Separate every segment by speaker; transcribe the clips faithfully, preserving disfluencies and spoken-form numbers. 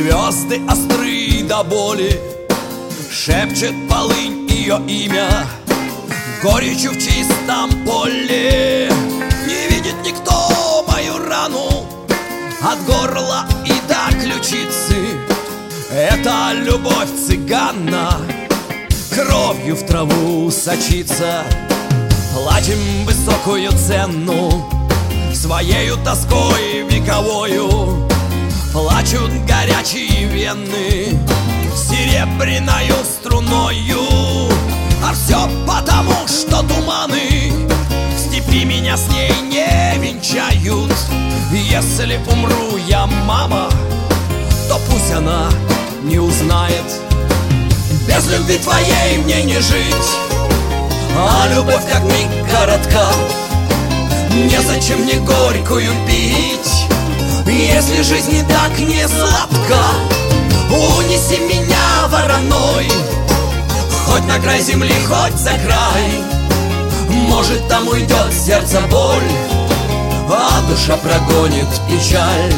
Speaker 1: Звезды остры до боли, шепчет полынь ее имя. Горечью в чистом поле не видит никто мою рану от горла и до ключицы. Это любовь цыгана кровью в траву сочится. Платим высокую цену своею тоской вековою. Плачут горячие вены серебряною струною. А все потому, что туманы в степи меня с ней не венчают. Если умру я, мама, то пусть она не узнает. Без любви твоей мне не жить, а любовь как миг коротка. Незачем мне горькую пить, если жизнь не так не сладка. Унеси меня вороной, хоть на край земли, хоть за край. Может, там уйдет сердце боль, а душа прогонит печаль.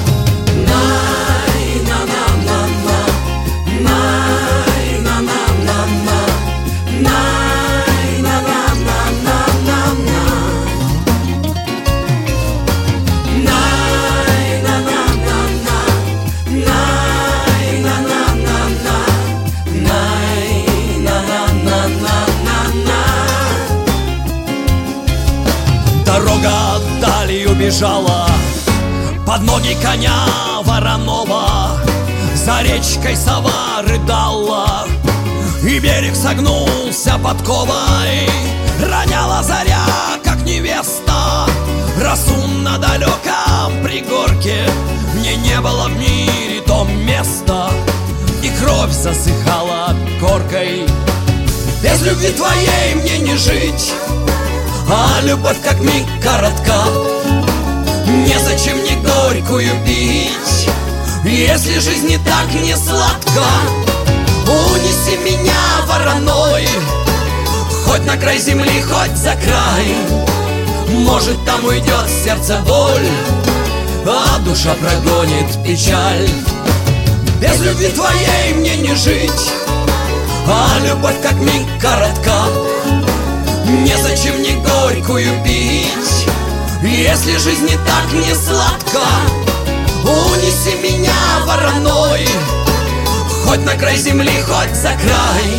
Speaker 1: Дорога далью бежала под ноги коня вороного. За речкой сова рыдала, и берег согнулся подковой. Роняла заря, как невеста, росу на далеком пригорке. Мне не было в мире то места, и кровь засыхала коркой. Без любви твоей мне не жить, а любовь как миг коротка. Незачем мне горькую пить, если жизнь не так не сладка. Унеси меня вороной, хоть на край земли, хоть за край. Может, там уйдет сердце боль, а душа прогонит печаль. Без любви твоей мне не жить, а любовь как миг коротка. Незачем мне горькую пить, если жизнь не так не сладка. Унеси меня вороной, хоть на край земли, хоть за край.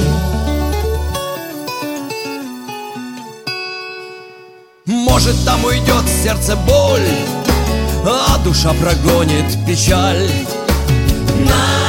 Speaker 1: Может, там уйдет сердце боль, а душа прогонит печаль. На